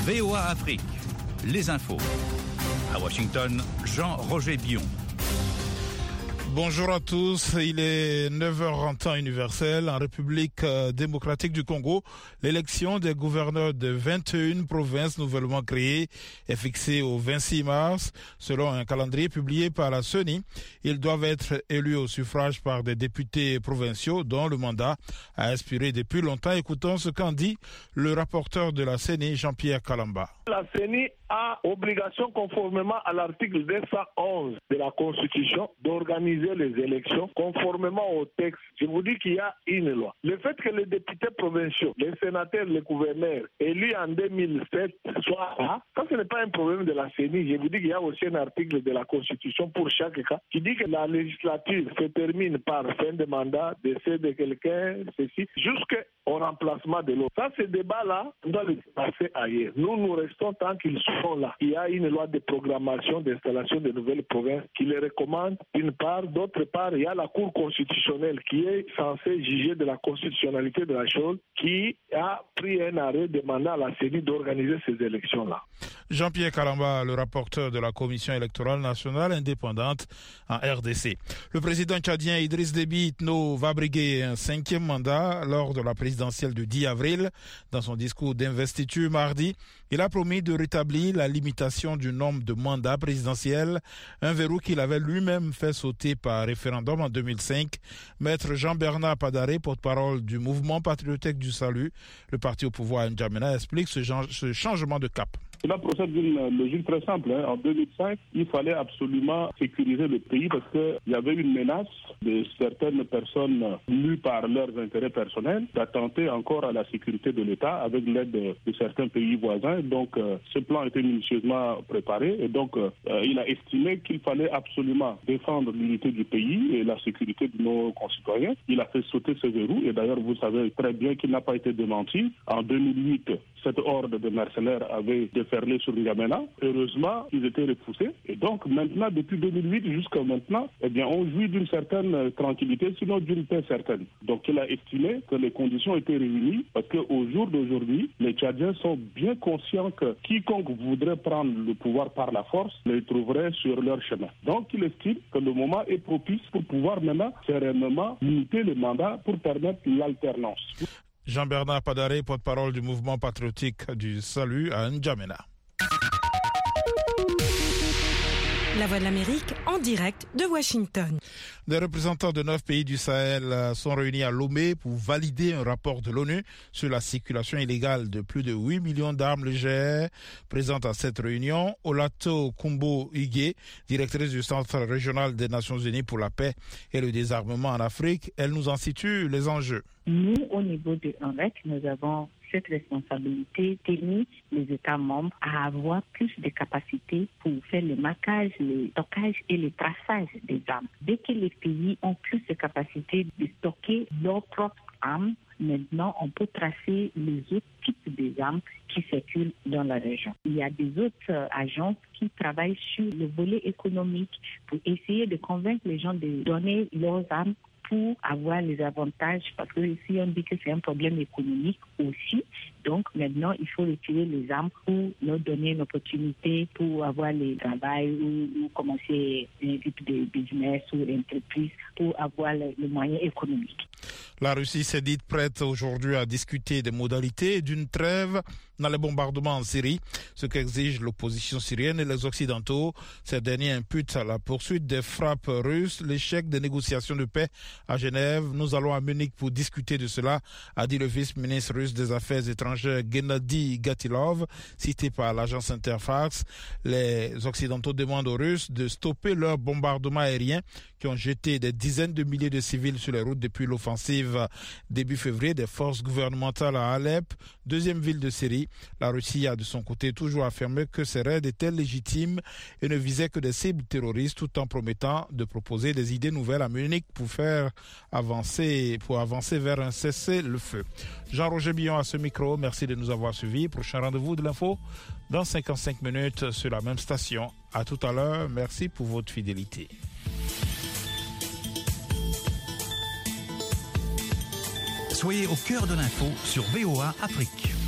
VOA Afrique, les infos. À Washington, Jean-Roger Bion. Bonjour à tous, il est 9h en temps universel. En République démocratique du Congo, l'élection des gouverneurs de 21 provinces nouvellement créées est fixée au 26 mars. Selon un calendrier publié par la CENI, ils doivent être élus au suffrage par des députés provinciaux dont le mandat a expiré depuis longtemps. Écoutons ce qu'en dit le rapporteur de la CENI, Jean-Pierre Kalamba. La CENI a obligation, conformément à l'article 211 de la Constitution, d'organiser les élections conformément au texte. Je vous dis qu'il y a une loi. Le fait que les députés provinciaux, les sénateurs, les gouverneurs élus en 2007 soient là, ça ce n'est pas un problème de la CENI. Je vous dis qu'il y a aussi un article de la Constitution pour chaque cas qui dit que la législature se termine par fin de mandat, décès de quelqu'un, ceci, jusqu'au remplacement de l'autre. Ça, ce débat-là, on doit le passer ailleurs. Nous restons tant qu'ils sont là. Il y a une loi de programmation d'installation de nouvelles provinces qui les recommande d'une part. D'autre part, il y a la Cour constitutionnelle qui est censée juger de la constitutionnalité de la chose, qui a pris un arrêt demandant à la CENI d'organiser ces élections-là. Jean-Pierre Kalamba, le rapporteur de la Commission électorale nationale indépendante en RDC. Le président tchadien Idriss Déby Itno va briguer un 5e mandat lors de la présidentielle du 10 avril. Dans son discours d'investiture mardi, il a promis de rétablir la limitation du nombre de mandats présidentiels, un verrou qu'il avait lui-même fait sauter par référendum en 2005. Maître Jean-Bernard Padaré, porte-parole du mouvement patriotique du salut, le parti au pouvoir N'Djamena, explique ce changement de cap. Cela procède d'une logique très simple. En 2005, il fallait absolument sécuriser le pays parce qu'il y avait une menace de certaines personnes mues par leurs intérêts personnels d'attenter encore à la sécurité de l'État avec l'aide de certains pays voisins. Donc, ce plan a été minutieusement préparé et donc, il a estimé qu'il fallait absolument défendre l'unité du pays et la sécurité de nos concitoyens. Il a fait sauter ce verrou et d'ailleurs, vous savez très bien qu'il n'a pas été démenti. En 2008, cette horde de mercenaires avait déferlé sur N'Djamena. Heureusement, ils étaient repoussés. Et donc, maintenant, depuis 2008 jusqu'à maintenant, on jouit d'une certaine tranquillité, sinon d'une paix certaine. Donc, il a estimé que les conditions étaient réunies parce qu'au jour d'aujourd'hui, les Tchadiens sont bien conscients que quiconque voudrait prendre le pouvoir par la force les trouverait sur leur chemin. Donc, il estime que le moment est propice pour pouvoir maintenant sereinement limiter les mandats pour permettre l'alternance. Jean-Bernard Padaré, porte-parole du mouvement patriotique du salut à N'Djamena. La Voix de l'Amérique en direct de Washington. Des représentants de 9 pays du Sahel sont réunis à Lomé pour valider un rapport de l'ONU sur la circulation illégale de plus de 8 millions d'armes légères. Présente à cette réunion, Olato Kumbo Ige, directrice du Centre régional des Nations Unies pour la paix et le désarmement en Afrique. Elle nous en situe les enjeux. Nous, au niveau de UNREC, nous avons cette responsabilité d'aider les États membres à avoir plus de capacités pour faire le marquage, le stockage et le traçage des armes. Dès que les pays ont plus de capacités de stocker leurs propres armes, maintenant on peut tracer les autres types d'armes qui circulent dans la région. Il y a des autres agences qui travaillent sur le volet économique pour essayer de convaincre les gens de donner leurs armes pour avoir les avantages, parce que ici on dit que c'est un problème économique aussi. Donc maintenant, il faut retirer les armes pour leur donner une opportunité pour avoir le travail ou commencer un type de business ou d'entreprise pour avoir le moyen économique. La Russie s'est dite prête aujourd'hui à discuter des modalités d'une trêve dans les bombardements en Syrie, ce qu'exige l'opposition syrienne et les Occidentaux. Ces derniers imputent à la poursuite des frappes russes l'échec des négociations de paix à Genève. Nous allons à Munich pour discuter de cela, a dit le vice-ministre russe des Affaires étrangères Gennady Gatilov, cité par l'agence Interfax. Les Occidentaux demandent aux Russes de stopper leurs bombardements aériens qui ont jeté des dizaines de milliers de civils sur les routes depuis l'offensive début février des forces gouvernementales à Alep, deuxième ville de Syrie. La Russie a de son côté toujours affirmé que ces raids étaient légitimes et ne visaient que des cibles terroristes, tout en promettant de proposer des idées nouvelles à Munich pour avancer vers un cessez-le-feu. Jean-Roger Bion à ce micro, merci de nous avoir suivis. Prochain rendez-vous de l'info dans 55 minutes sur la même station. À tout à l'heure, merci pour votre fidélité. Soyez au cœur de l'info sur VOA Afrique.